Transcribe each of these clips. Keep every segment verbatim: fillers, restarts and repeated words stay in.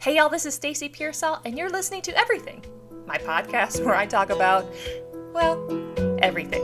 Hey y'all, this is Stacy Pearsall, and you're listening to Everything, my podcast where I talk about, well, everything.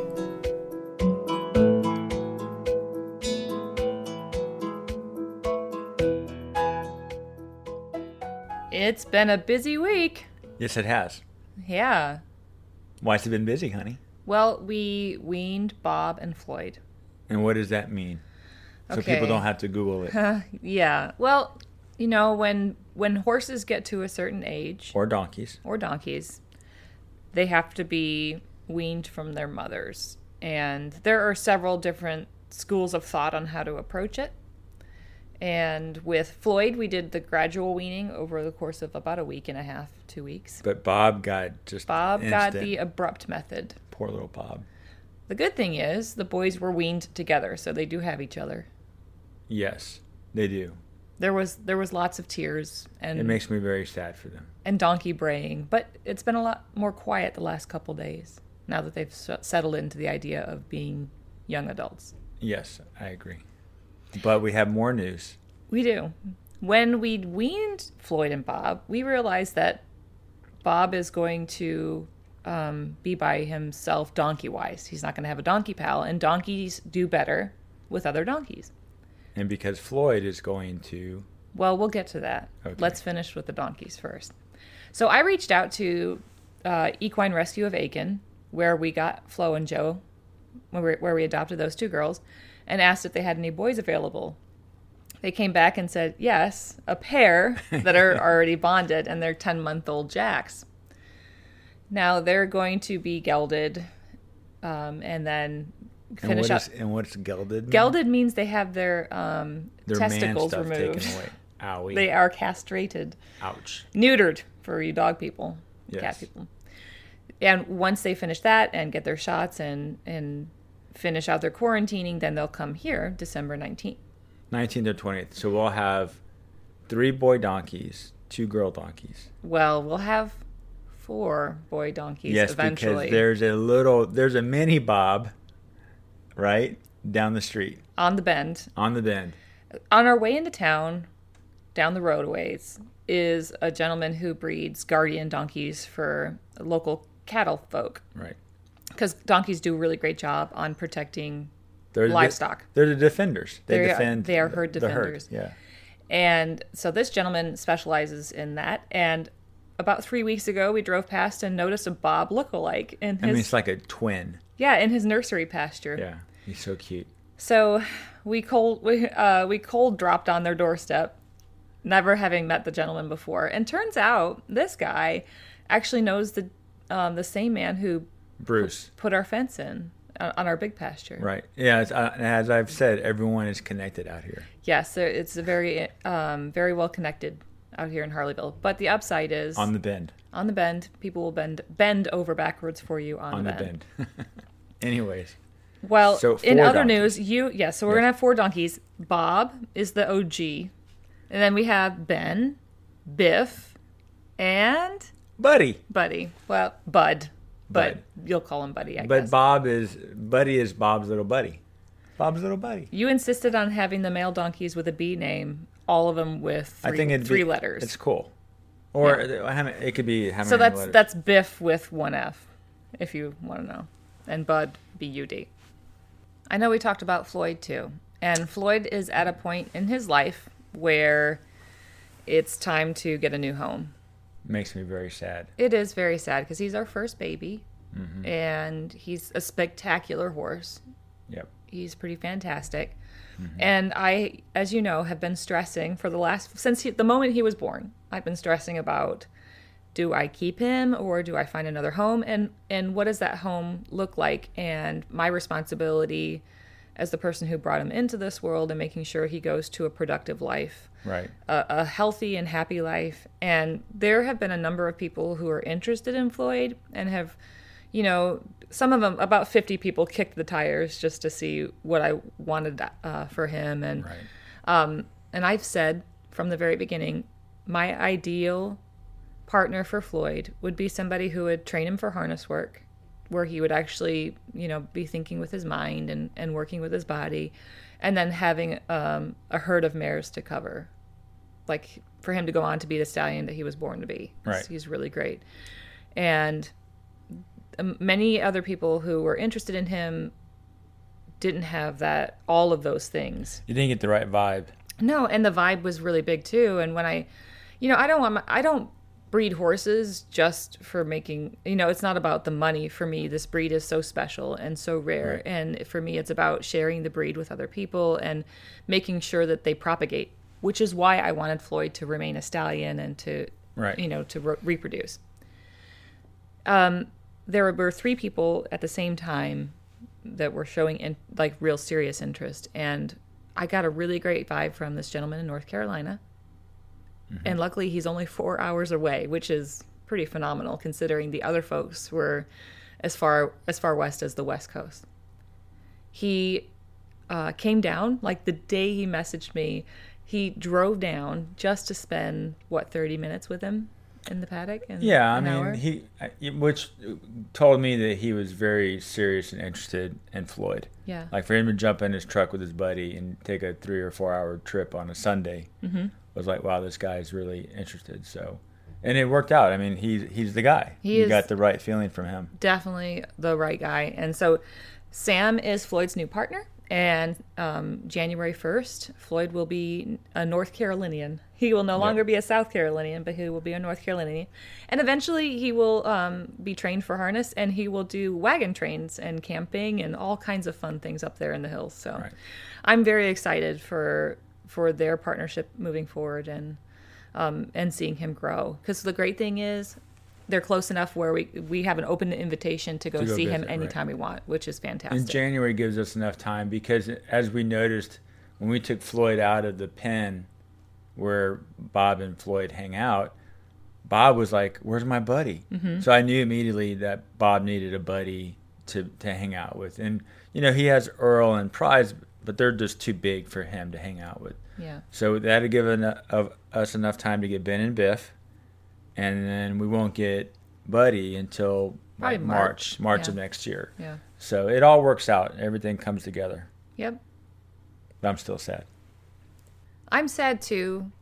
It's been a busy week. Yes, it has. Yeah. Why's it been busy, honey? Well, we weaned Bob and Floyd. And what does that mean? So Okay. people don't have to Google it. Yeah. Well, you know, when when horses get to a certain age, Or donkeys. or donkeys, they have to be weaned from their mothers. And there are several different schools of thought on how to approach it. And with Floyd, we did the gradual weaning over the course of about a week and a half, two weeks. But Bob got just Bob got instant. the abrupt method. Poor little Bob. The good thing is the boys were weaned together, so they do have each other. Yes, they do. There was there was lots of tears and It makes me very sad for them. and donkey braying, but it's been a lot more quiet the last couple days now that they've s- settled into the idea of being young adults. Yes, I agree. But we have more news. We do. When we weaned Floyd and Bob, we realized that Bob is going to um, be by himself donkey-wise. He's not going to have a donkey pal, and donkeys do better with other donkeys. And because Floyd is going to... Well, we'll get to that. Okay. Let's finish with the donkeys first. So I reached out to uh, Equine Rescue of Aiken, where we got Flo and Joe, where we, where we adopted those two girls, and asked if they had any boys available. They came back and said, yes, a pair that are already bonded, and they're ten-month-old jacks. Now, they're going to be gelded um, and then And finish what up. is, and what's gelded mean? Gelded means they have their, um, Their man testicles stuff removed. taken away. Owie. They are castrated. Ouch. Neutered for you dog people, Yes. cat people. And once they finish that and get their shots and, and finish out their quarantining, then they'll come here December nineteenth. nineteenth or twentieth. So we'll have three boy donkeys, two girl donkeys. Well, we'll have four boy donkeys Yes, eventually. because there's a little, there's a mini Bob, right, down the street, on the bend. on the bend. On our way into town, down the roadways, is a gentleman who breeds guardian donkeys for local cattle folk. Right. Because donkeys do a really great job on protecting They're the- livestock. they're the defenders. They They are- defend. they are the- herd the herd. defenders. Yeah. And so this gentleman specializes in that. And about three weeks ago, we drove past and noticed a Bob lookalike in his I mean, it's like a twin. yeah in his nursery pasture. Yeah. He's so cute. So we cold we uh, we cold dropped on their doorstep, never having met the gentleman before. And turns out this guy actually knows the um, the same man who Bruce. put our fence in on on our big pasture. Right. Yeah. It's, uh, as I've said, everyone is connected out here. Yes, so it's a very um, very well connected out here in Harleyville. But the upside is On the bend. on the bend, people will bend bend over backwards for you on, On the the bend. bend. Anyways. Well, So, in four other donkeys. news, you yeah, so we're Yes. gonna have four donkeys. Bob is the O G, and then we have Ben, Biff, and Buddy. Buddy. Well, Bud, but Bud. you'll call him Buddy, I But guess. Bob is, Buddy is Bob's little buddy. Bob's little buddy. You insisted on having the male donkeys with a B name, all of them with three, I think it'd three be, letters. It's cool. Or uh, how many- it could be how so many that's letters? that's Biff with one F, if you want to know, and Bud B U D. I know we talked about Floyd too, and Floyd is at a point in his life where it's time to get a new home. Makes me very sad. It is very sad because he's our first baby, Mm-hmm. and he's a spectacular horse. Yep. He's pretty fantastic. Mm-hmm. And I, as you know, have been stressing for the last, since he, the moment he was born, I've been stressing about, do I keep him or do I find another home? And, and what does that home look like? And my responsibility as the person who brought him into this world and making sure he goes to a productive life, Right. a, a healthy and happy life. And there have been a number of people who are interested in Floyd and have, you know, some of them, about fifty people kicked the tires just to see what I wanted uh, for him. And, Right. um, and I've said from the very beginning, my ideal partner for Floyd would be somebody who would train him for harness work, where he would actually, you know, be thinking with his mind and, and working with his body, and then having um, a herd of mares to cover. like for him to go on to be the stallion that he was born to be. Right. He's really great. And um, many other people who were interested in him didn't have that, all of those things. You didn't get the right vibe. No, and the vibe was really big too. And when I, you know, I don't want, my, I don't breed horses just for making, you know, it's not about the money for me. This breed is so special and so rare. Right. And for me, it's about sharing the breed with other people and making sure that they propagate, which is why I wanted Floyd to remain a stallion and to, Right. you know, to re- reproduce. Um, there were three people at the same time that were showing in, like real serious interest. And I got a really great vibe from this gentleman in North Carolina. Mm-hmm. And luckily he's only four hours away, which is pretty phenomenal considering the other folks were as far as far west as the West Coast. He uh, came down like the day he messaged me. He drove down just to spend what thirty minutes with him in the paddock. In yeah, I an mean hour? he, which told me that he was very serious and interested in Floyd. Yeah, Like for him to jump in his truck with his buddy and take a three or four hour trip on a Sunday. Mm-hmm. Was like, wow, this guy's really interested. So, and it worked out. I mean, he's he's the guy. He you is got the right feeling from him. Definitely the right guy. And so Sam is Floyd's new partner. And um, January first, Floyd will be a North Carolinian. He will no longer Yep. be a South Carolinian, but he will be a North Carolinian. And eventually he will um, be trained for harness, and he will do wagon trains and camping and all kinds of fun things up there in the hills. So Right. I'm very excited for for their partnership moving forward and um, and seeing him grow. Because the great thing is they're close enough where we we have an open invitation to go, To go see him visit, anytime right. we want, which is fantastic. And January gives us enough time because, as we noticed, when we took Floyd out of the pen where Bob and Floyd hang out, Bob was like, "Where's my buddy?" Mm-hmm. So I knew immediately that Bob needed a buddy to to hang out with. And you know, he has Earl and Prize, but they're just too big for him to hang out with. Yeah. So that'll give enough, of us enough time to get Ben and Biff, and then we won't get Buddy until Probably like March. March, March Yeah. of next year. Yeah. So it all works out. Everything comes together. Yep. But I'm still sad. I'm sad too,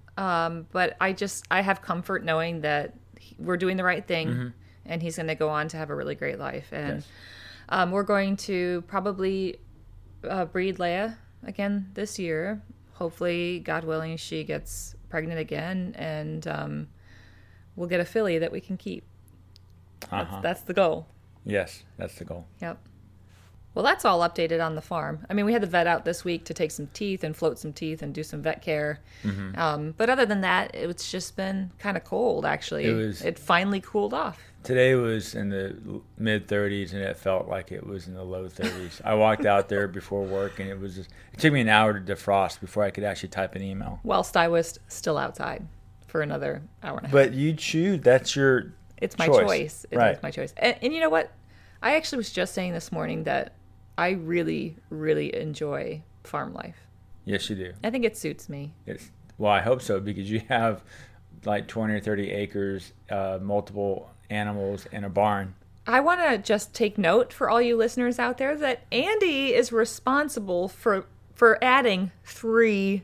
um, but I just I have comfort knowing that he- we're doing the right thing, Mm-hmm. and he's going to go on to have a really great life. And Yes. um, we're going to probably uh, breed Leia again this year. Hopefully, God willing, she gets pregnant again, and um, we'll get a filly that we can keep. That's, Uh-huh. that's the goal. Yes, that's the goal. Yep. Well, that's all updated on the farm. I mean, we had the vet out this week to take some teeth and float some teeth and do some vet care. Mm-hmm. Um, but other than that, it's just been kind of cold, actually. It was- It finally cooled off. Today was in the mid thirties, and it felt like it was in the low thirties. I walked out there before work, and it was just, it took me an hour to defrost before I could actually type an email. Whilst I was still outside for another hour and a half. But you choose. That's your It's my choice. choice. It Right. is my choice. And, and you know what? I actually was just saying this morning that I really, really enjoy farm life. Yes, you do. I think it suits me. It's, well, I hope so, because you have like twenty or thirty acres, uh, multiple animals, and a barn. I want to just take note for all you listeners out there that Andy is responsible for for adding three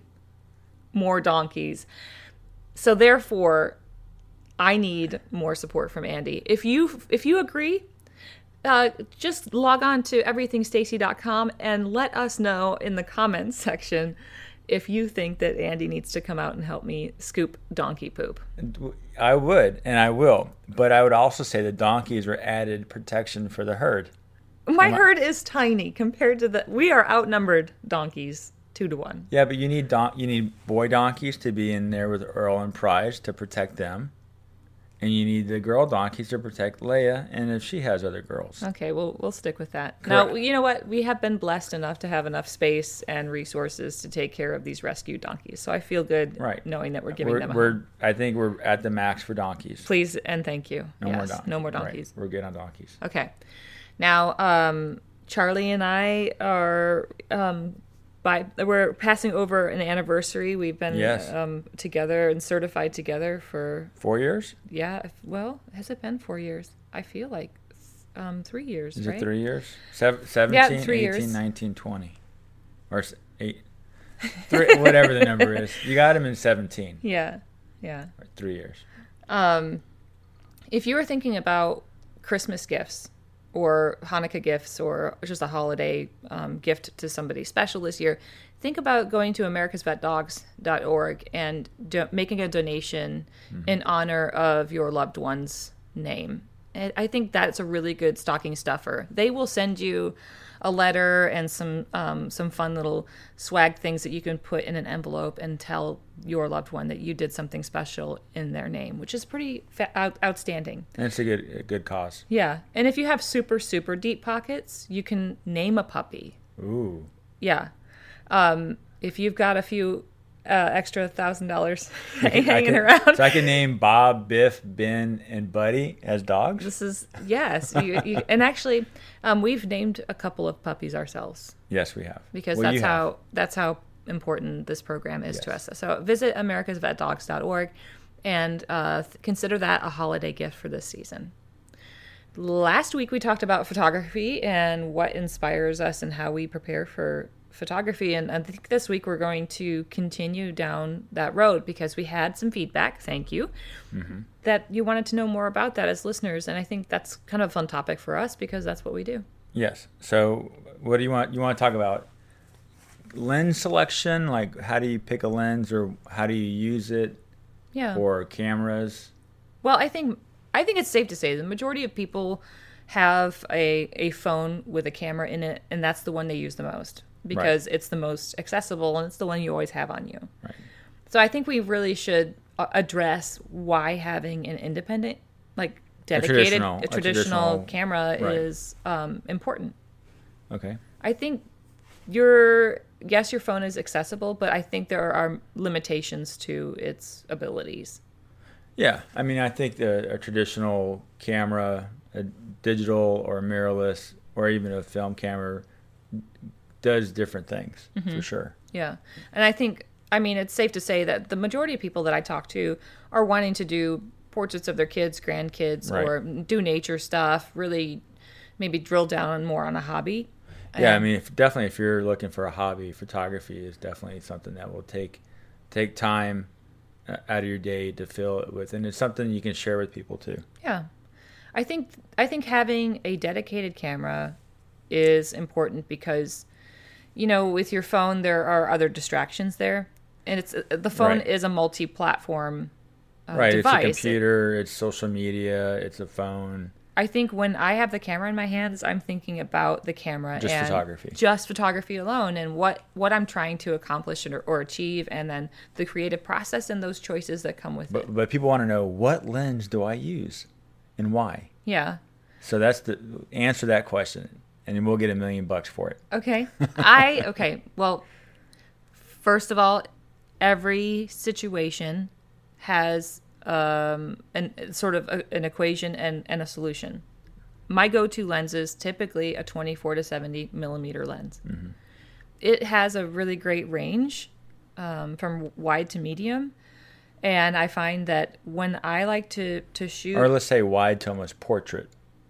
more donkeys. So therefore, I need more support from Andy. If you if you agree, uh, just log on to everything stacy dot com and let us know in the comments section if you think that Andy needs to come out and help me scoop donkey poop. I would, and I will. But I would also say the donkeys were added protection for the herd. My Am I- herd is tiny compared to the. We are outnumbered donkeys two to one. Yeah, but you need don- you need boy donkeys to be in there with Earl and Prize to protect them. And you need the girl donkeys to protect Leia, and if she has other girls. Okay, we'll we'll stick with that. Now, Correct. you know what? We have been blessed enough to have enough space and resources to take care of these rescued donkeys. So I feel good Right. knowing that we're giving We're, them a we're home. I think we're at the max for donkeys. Please and thank you. No yes, more donkeys. no more Right. donkeys. We're good on donkeys. Okay. Now, um, Charlie and I are um, by we're passing over an anniversary. We've been Yes. um, together and certified together for Four years? yeah. Well, has it been four years? I feel like um, three years. Is right? it three years? Seven, seventeen, three eighteen, years. nineteen, twenty. Or s- eight. Three, whatever the number is. You got him in seventeen. Yeah, yeah. Or three years. Um, if you were thinking about Christmas gifts or Hanukkah gifts or just a holiday um, gift to somebody special this year, think about going to americas vet dogs dot org and do- making a donation mm-hmm. in honor of your loved one's name. And I think that's a really good stocking stuffer. They will send you a letter and some um, some fun little swag things that you can put in an envelope and tell your loved one that you did something special in their name, which is pretty fa- out- outstanding. And it's a good a good cause. Yeah. And if you have super, super deep pockets, you can name a puppy. Ooh. Yeah. Um, if you've got a few uh, extra thousand dollars hanging can, around. So I can name Bob, Biff, Ben, and Buddy as dogs? This is, yes. You, you, and actually, um, we've named a couple of puppies ourselves. Yes, we have. Because well, that's how that's how important this program is yes. to us. So visit americas vet dogs dot org and uh, consider that a holiday gift for this season. Last week we talked about photography and what inspires us and how we prepare for photography, and I think this week we're going to continue down that road because we had some feedback, thank you, mm-hmm. that you wanted to know more about that as listeners, and I think that's kind of a fun topic for us because that's what we do. Yes. So what do you want? You want to talk about lens selection, like how do you pick a lens or how do you use it? Yeah. Or cameras? Well, I think I think it's safe to say the majority of people have a a phone with a camera in it, and that's the one they use the most because right. it's the most accessible and it's the one you always have on you. Right. So I think we really should address why having an independent, like dedicated, a traditional, a traditional, a traditional camera right. is um, important. Okay. I think your yes, your phone is accessible, but I think there are limitations to its abilities. Yeah, I mean, I think the, a traditional camera, a digital or mirrorless, or even a film camera, does different things mm-hmm. for sure. Yeah, and I think, I mean, it's safe to say that the majority of people that I talk to are wanting to do portraits of their kids, grandkids, right. or do nature stuff. Really, maybe drill down more on a hobby. Yeah, I mean, if, definitely, if you're looking for a hobby, photography is definitely something that will take take time out of your day to fill it with, and it's something you can share with people too. Yeah, I think I think having a dedicated camera is important because, you know, with your phone there are other distractions there, and it's the phone right. is a multi-platform uh, right. device. It's a computer, it's social media, it's a phone. I think when I have the camera in my hands, I'm thinking about the camera just and photography, just photography alone, and what, what I'm trying to accomplish or, or achieve, and then the creative process and those choices that come with but, it. But people want to know, what lens do I use, and why? Yeah. So that's the answer that question, and then we'll get a million bucks for it. Okay. I okay. Well, first of all, every situation has um an sort of a, an equation and, and a solution. My go-to lens is typically a twenty-four to seventy millimeter lens. Mm-hmm. It has a really great range um, from wide to medium, and I find that when I like to to shoot, or let's say wide to almost portrait.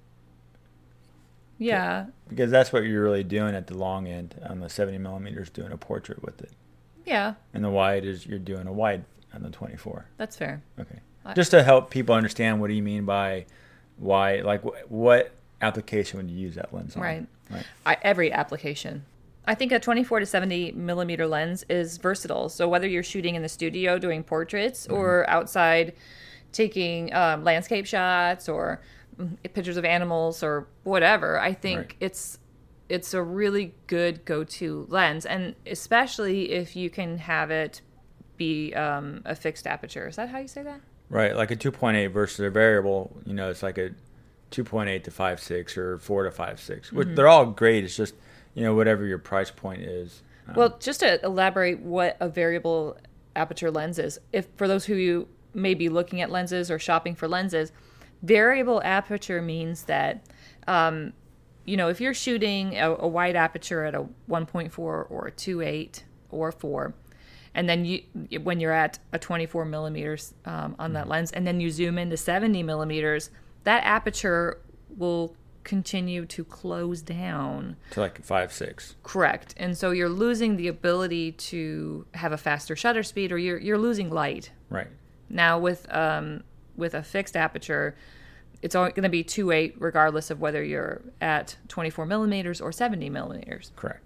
Yeah, because that's what you're really doing at the long end on the seventy millimeters, doing a portrait with it. Yeah, and the wide is you're doing a wide on the twenty-four. That's fair. Okay. Just to help people understand, what do you mean by why, like what application would you use that lens on? Right. Right. I, every application. I think a twenty-four to seventy millimeter lens is versatile. So whether you're shooting in the studio doing portraits mm-hmm. or outside taking um, landscape shots or pictures of animals or whatever, I think right. it's it's a really good go-to lens, and especially if you can have it be um, a fixed aperture. Is that how you say that? Right, like a two point eight versus a variable, you know, it's like a two point eight to five point six or four to five point six. Mm-hmm. They're all great. It's just, you know, whatever your price point is. Um, well, just to elaborate what a variable aperture lens is, if for those who you may be looking at lenses or shopping for lenses, variable aperture means that, um, you know, if you're shooting a, a wide aperture at a one point four or a two point eight or four, and then you, when you're at a twenty-four millimeters um, on that lens, and then you zoom into seventy millimeters, that aperture will continue to close down. To like five, six. Correct. And so you're losing the ability to have a faster shutter speed, or you're you're losing light. Right. Now with um with a fixed aperture, it's going to be two eight regardless of whether you're at twenty-four millimeters or seventy millimeters. Correct.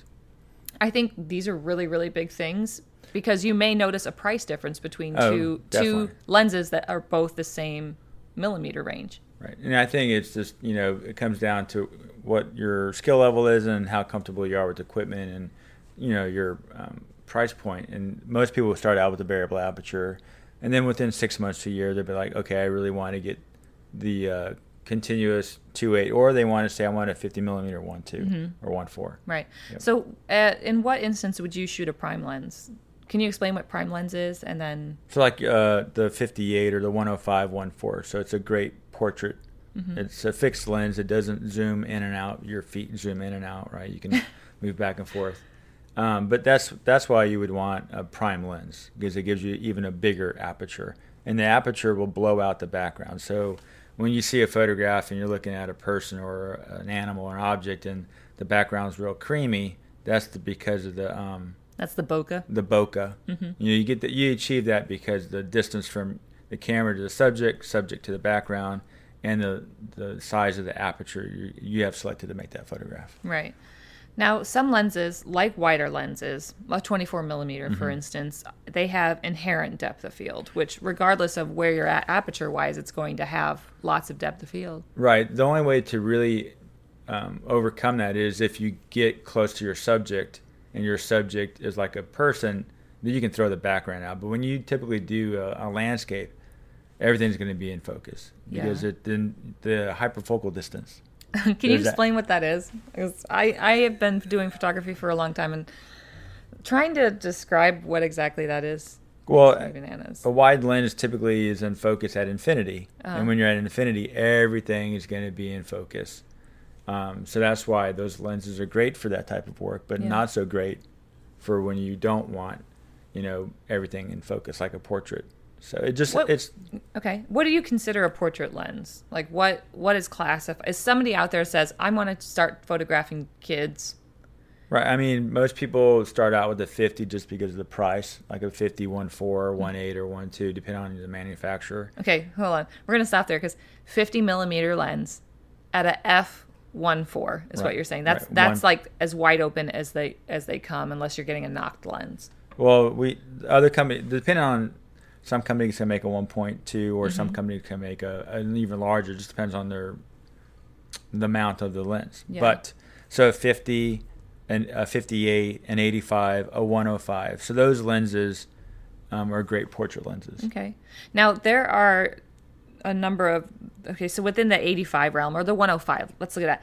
I think these are really, really big things because you may notice a price difference between Oh, two definitely. two lenses that are both the same millimeter range. Right. And I think it's just, you know, it comes down to what your skill level is and how comfortable you are with equipment and, you know, your um, price point. And most people start out with a variable aperture. And then within six months to a year, they'll be like, okay, I really want to get the uh, continuous two eight, or they want to say I want a fifty millimeter one two Mm-hmm. or one four. Right. Yep. So uh, in what instance would you shoot a prime lens? Can you explain what prime lens is and then... So like uh, the fifty-eight or the one oh five one four. So it's a great portrait. Mm-hmm. It's a fixed lens. It doesn't zoom in and out. Your feet zoom in and out, right? You can move back and forth. Um, but that's that's why you would want a prime lens, because it gives you even a bigger aperture. And the aperture will blow out the background. So when you see a photograph and you're looking at a person or an animal or an object and the background's real creamy, that's the, because of the... Um, That's the bokeh. the bokeh. Mm-hmm. You know, you get that you achieve that because the distance from the camera to the subject, subject to the background, and the the size of the aperture you you have selected to make that photograph. Right. Now, some lenses, like wider lenses, a twenty-four millimeter, Mm-hmm. for instance, they have inherent depth of field, which regardless of where you're at aperture-wise, it's going to have lots of depth of field. Right. The only way to really um, overcome that is if you get close to your subject and your subject is like a person, then you can throw the background out. But when you typically do a, a landscape, everything's going to be in focus because Yeah. it then the hyperfocal distance. Can you There's that- explain what that is? Because I, I have been doing photography for a long time, and trying to describe what exactly that is. Well, it's bananas. a wide lens typically is in focus at infinity. Uh-huh. And when you're at infinity, everything is going to be in focus. Um, so that's why those lenses are great for that type of work, but Yeah. not so great for when you don't want, you know, everything in focus like a portrait. So it just, What- it's, Okay. What do you consider a portrait lens? Like what what is classified? If somebody out there says, I want to start photographing kids. right. I mean, most people start out with a fifty just because of the price, like a fifty, one four, one eight, or one two, depending on the manufacturer. Okay, hold on. We're going to stop there because fifty millimeter lens at a f one four is what Right, you're saying. That's right. that's One- like as wide open as they as they come, unless you're getting a knocked lens. Well, we other company depending on some companies can make a one point two, or some Mhm. companies can make a an even larger. It just depends on their the mount of the lens. Yeah. But so fifty and a fifty-eight, an eighty-five, a one oh five. So those lenses um, are great portrait lenses. Okay. Now there are a number of okay, so within the eighty-five realm or the one oh five, let's look at that.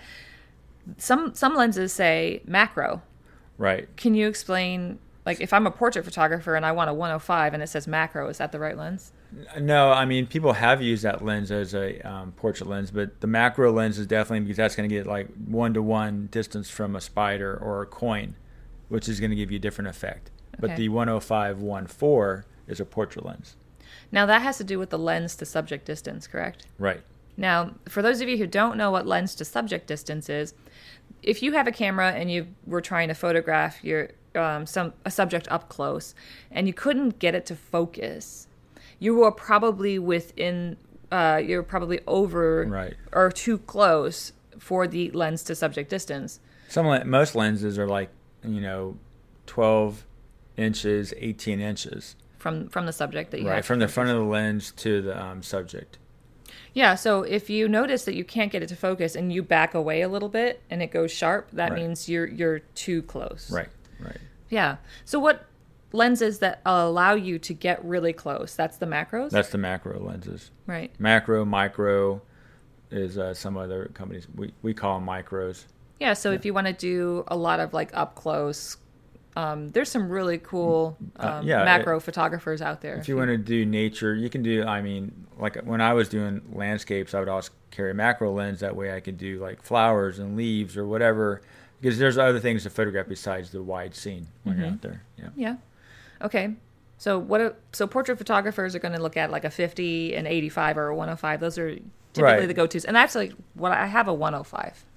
Some some lenses say macro. Right. Can you explain, like, if I'm a portrait photographer and I want a one oh five and it says macro, is that the right lens? No, I mean, people have used that lens as a um, portrait lens, but the macro lens is definitely because that's going to get like one-to-one distance from a spider or a coin, which is going to give you a different effect. But Okay. the one oh five one four is a portrait lens. Now that has to do with the lens to subject distance, correct? Right. Now, for those of you who don't know what lens to subject distance is, if you have a camera and you were trying to photograph your um, some a subject up close and you couldn't get it to focus, you were probably within, uh, you're probably over Right. or too close for the lens to subject distance. Some le- most lenses are like, you know, twelve inches, eighteen inches. From from the subject that you Right, have. from the front of the lens to the um, subject. Yeah, so if you notice that you can't get it to focus and you back away a little bit and it goes sharp, that Right. means you're you're too close. Right, right. Yeah. So what lenses that allow you to get really close? That's the macros? That's the macro lenses. right. Macro, micro is uh, some other companies. We, we call them micros. Yeah, so if you want to do a lot of like up close, um, there's some really cool um, Uh, yeah, macro photographers out there. If you want to do nature, you can do, I mean, like when I was doing landscapes, I would always carry a macro lens. That way I could do like flowers and leaves or whatever, because there's other things to photograph besides the wide scene when you're Mhm. out there. Yeah. Yeah. Okay. So what? A, so portrait photographers are going to look at like a fifty, an eighty-five, or a one oh five. Those are typically Right. the go-tos. And actually, what I have a one oh five.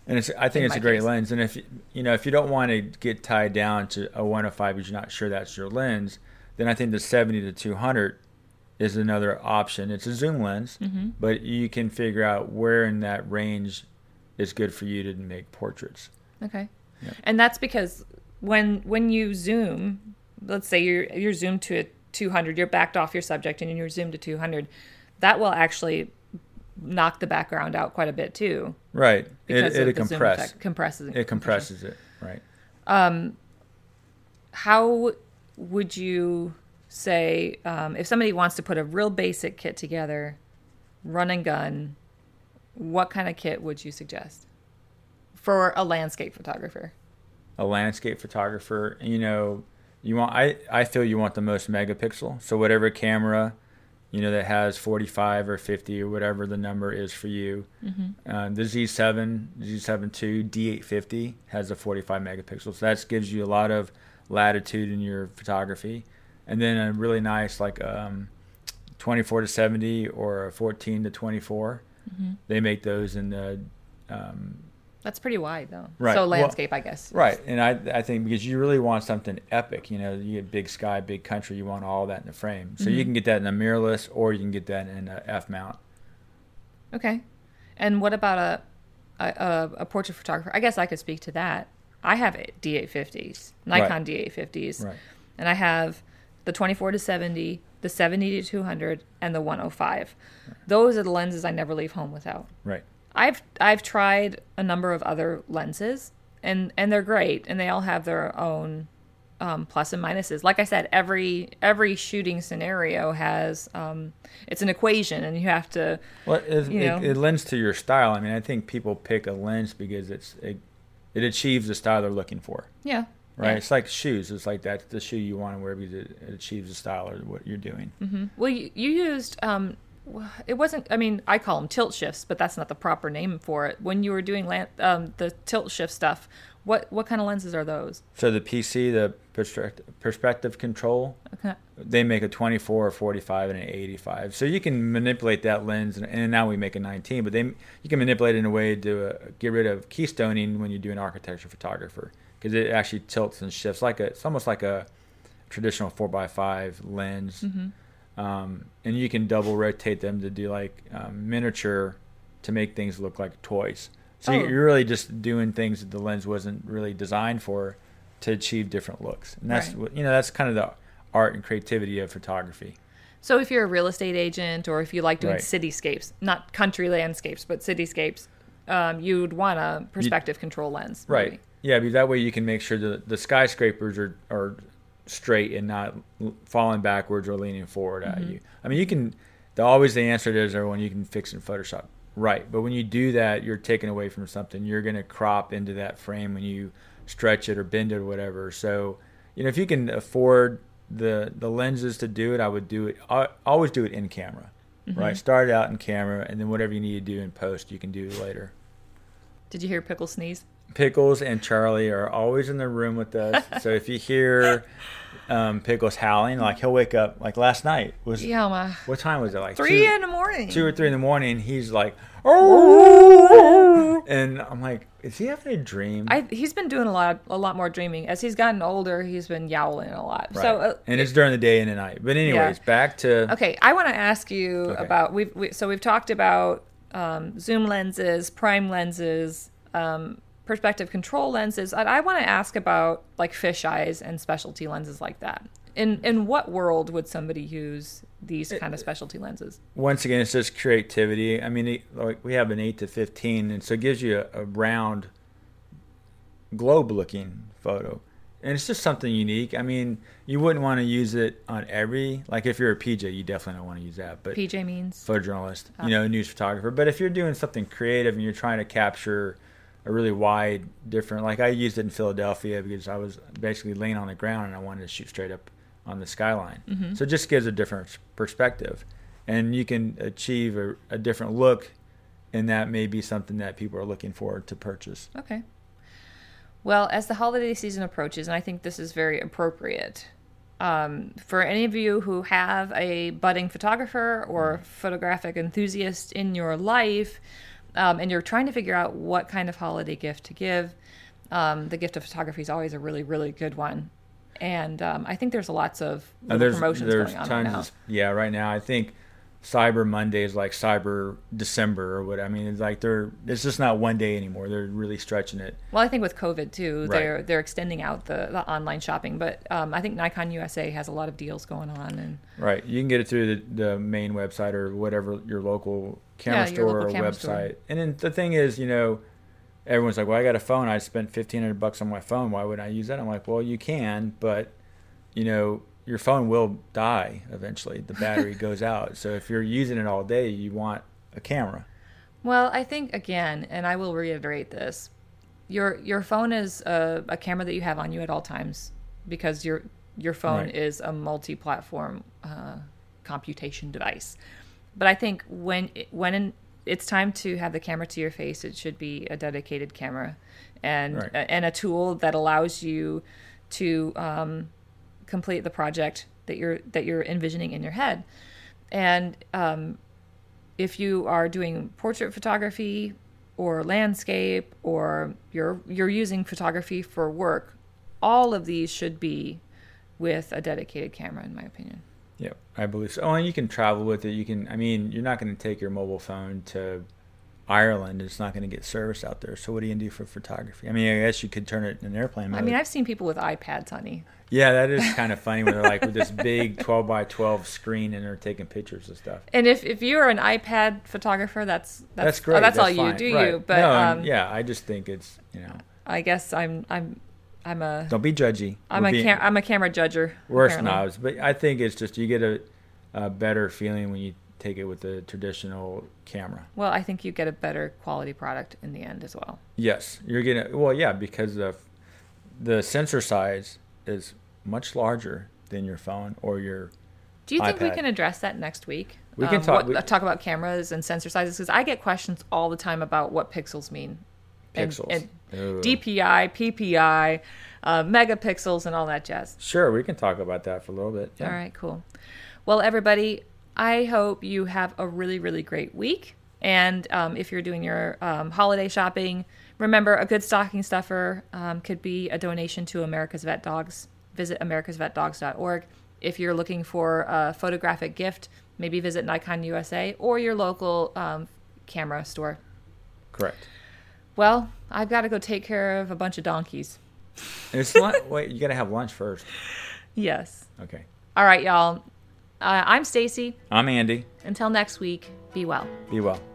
And it's, I think in it's my a great case. lens. And if you know, if you don't want to get tied down to a one oh five because you're not sure that's your lens, then I think the seventy to two hundred is another option. It's a zoom lens, Mm-hmm. but you can figure out where in that range is good for you to make portraits. Okay. Yeah. And that's because when when you zoom, let's say you're you're zoomed to a two hundred, you're backed off your subject and you're zoomed to two hundred, that will actually knock the background out quite a bit too. Right. Because it of it the zoom compress. effect. compresses It compresses it. Right. How would you say, um, if somebody wants to put a real basic kit together, run and gun, what kind of kit would you suggest for a landscape photographer? A landscape photographer, you know, you want. I I feel you want the most megapixel. So whatever camera, you know, that has forty-five or fifty or whatever the number is for you. Mm-hmm. Um, the Z seven, Z seven two, D eight fifty has a forty-five megapixels. So that gives you a lot of latitude in your photography. And then a really nice like um, twenty-four to seventy or a fourteen to twenty-four. Mm-hmm. They make those in the um, That's pretty wide, though. Right. So Well, landscape, I guess. right. And I I think because you really want something epic, you know, you get big sky, big country, you want all that in the frame. So Mm-hmm. you can get that in a mirrorless or you can get that in a F mount. Okay. And what about a, a a portrait photographer? I guess I could speak to that. I have D eight fifties, Nikon Right. D eight fifties, Right. and I have the twenty-four to seventy, the seventy to two hundred, and the one oh five. Those are the lenses I never leave home without. Right. I've I've tried a number of other lenses, and, and they're great, and they all have their own um, plus and minuses. Like I said, every every shooting scenario has um, it's an equation, and you have to. Well, it, You know. it, it lends to your style. I mean, I think people pick a lens because it's it, it achieves the style they're looking for. Yeah. Right. Yeah. It's like shoes. It's like that's the shoe you want to wear because it, it achieves the style or what you're doing. Mm-hmm. Well, you, you used um, it wasn't. I mean, I call them tilt shifts, but that's not the proper name for it. When you were doing lan- um, the tilt shift stuff, what what kind of lenses are those? So the P C, the perspective, perspective control, Okay. they make a twenty-four, a forty-five, and an eighty-five. So you can manipulate that lens, and, and now we make a nineteen. But they you can manipulate it in a way to uh, get rid of keystoning when you do an architecture photographer because it actually tilts and shifts like a. It's almost like a traditional four by five lens. Mm-hmm. Um, and you can double rotate them to do like um, miniature to make things look like toys. So Oh. you're really just doing things that the lens wasn't really designed for to achieve different looks. And that's Right. what, you know, that's kind of the art and creativity of photography. So if you're a real estate agent, or if you like doing Right. cityscapes, not country landscapes, but cityscapes, um, you'd want a perspective control lens. Right. maybe. Yeah, because that way you can make sure that the skyscrapers are, are straight and not l- falling backwards or leaning forward at Mm-hmm. you. I mean, you can, the, always the answer is when you can fix in Photoshop. Right. But when you do that, you're taking away from something. You're going to crop into that frame when you stretch it or bend it or whatever. So, you know, if you can afford the the lenses to do it, I would do it. I always do it in camera. Mm-hmm. Right. Start out in camera, and then whatever you need to do in post, you can do later. Did you hear Pickle sneeze? Pickles and Charlie are always in the room with us. So if you hear um, Pickles howling, like he'll wake up. Like last night was Yeah, my what time was it? Like three two, in the morning. two or three in the morning. He's like, oh, and I'm like, is he having a dream? I, he's been doing a lot, a lot more dreaming as he's gotten older. He's been yowling a lot. Right. So, uh, and it's during the day and the night. But anyways, Yeah. back to okay, I want to ask you Okay. about we've we, so we've talked about um, zoom lenses, prime lenses, um, perspective control lenses. And I want to ask about like fish eyes and specialty lenses like that. In in what world would somebody use these kind of specialty lenses? once again, it's just creativity. I mean, it, like we have an eight to fifteen, and so it gives you a, a round, globe-looking photo, and it's just something unique. I mean, you wouldn't want to use it on every. Like if you're a P J, you definitely don't want to use that. But P J means photojournalist, Oh. you know, news photographer. But if you're doing something creative and you're trying to capture a really wide, different, like I used it in Philadelphia because I was basically laying on the ground and I wanted to shoot straight up on the skyline. Mm-hmm. So it just gives a different perspective, and you can achieve a, a different look, and that may be something that people are looking for to purchase. Okay. Well, as the holiday season approaches, and I think this is very appropriate, um, for any of you who have a budding photographer or photographic enthusiast in your life, um, and you're trying to figure out what kind of holiday gift to give, um, the gift of photography is always a really, really good one. And um, I think there's lots of Uh, there's promotions there's going on tons right now. of, yeah, right now I think Cyber Monday is like Cyber December or what. I mean, it's like they're it's just not one day anymore. They're really stretching it. Well, I think with COVID too, Right. they're they're extending out the, the online shopping. But um, I think Nikon U S A has a lot of deals going on, and Right. You can get it through the, the main website or whatever your local camera Yeah, your store local or camera website. store. And then the thing is, you know, everyone's like, well, I got a phone. I spent fifteen hundred bucks on my phone. Why would I use that? I'm like, well, you can, but, you know, your phone will die eventually. The battery goes out. So if you're using it all day, you want a camera. well, I think again, and I will reiterate this: your your phone is a, a camera that you have on you at all times, because your your phone Right. is a multi-platform uh, computation device. But I think when it, when in, it's time to have the camera to your face, it should be a dedicated camera, and Right. and a tool that allows you to um, complete the project that you're that you're envisioning in your head. And um, if you are doing portrait photography or landscape, or you're you're using photography for work, all of these should be with a dedicated camera, in my opinion. Yeah, I believe so. Oh, and you can travel with it. You can, I mean, you're not going to take your mobile phone to Ireland. It's not going to get service out there. So what are you going to do for photography? I mean, I guess you could turn it in an airplane mode. I mean, I've seen people with iPads, honey. Yeah, that is kind of funny when they're like with this big twelve by twelve screen and they're taking pictures and stuff. And if, if you are an iPad photographer, that's that's, That's great. oh, that's, all you fine. do, Right. you. But no, and um, yeah, I just think it's, you know, I guess I'm I'm I'm a don't be judgy. I'm We're a being- cam- I'm a camera judger. We're apparently. snobs, but I think it's just you get a, a better feeling when you take it with the traditional camera. Well, I think you get a better quality product in the end as well. Yes, you're getting well, yeah, because the the sensor size is much larger than your phone or your. Do you think we iPad. can address that next week? We can Um, talk- what- we- talk about cameras and sensor sizes, because I get questions all the time about what pixels mean. And- Pixels. And, Ooh. D P I, P P I, uh, megapixels, and all that jazz. Sure, we can talk about that for a little bit. Yeah. All right, cool. Well, everybody, I hope you have a really, really great week. And um, if you're doing your um, holiday shopping, remember a good stocking stuffer um, could be a donation to America's Vet Dogs. Visit americas vet dogs dot org. If you're looking for a photographic gift, maybe visit Nikon U S A or your local um, camera store. Correct. Well, I've got to go take care of a bunch of donkeys. And it's lunch. Wait, you got to have lunch first. Yes. Okay. All right, y'all. Uh, I'm Stacy. I'm Andy. Until next week, be well. Be well.